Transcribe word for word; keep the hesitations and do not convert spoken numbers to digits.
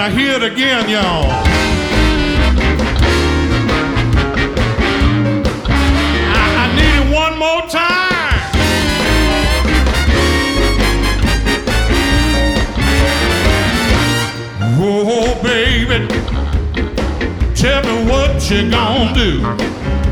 I hear it again, y'all. I, I need it one more time. Oh, baby, tell me what you gonna do.